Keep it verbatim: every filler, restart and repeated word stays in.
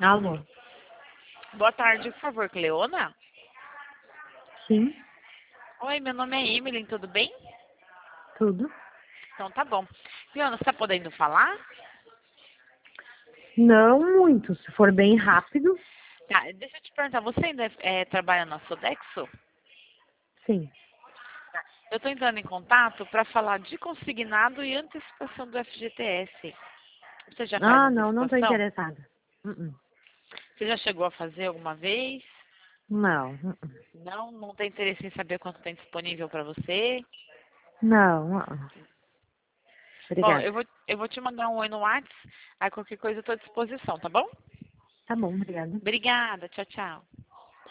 Alô? Boa tarde, por favor, Cleona. Sim, Oi, meu nome é Emily, tudo bem? tudo. Então tá bom. Cleona, você tá podendo falar? Não muito, se for bem rápido, Tá, deixa eu te perguntar, você ainda é, trabalha na Sodexo? sim. Eu tô entrando em contato para falar de consignado e antecipação do F G T S. Você já faz Ah, não, não estou antecipação? interessada. Uh-uh. Você já chegou a fazer alguma vez? Não, uh-uh. Não? Não tem interesse em saber quanto tem disponível para você? Não, uh-uh. Bom, Obrigada. eu vou, eu vou te mandar um oi no WhatsApp, aí qualquer coisa eu tô à disposição, tá bom? Tá bom, obrigada. Obrigada, tchau, tchau.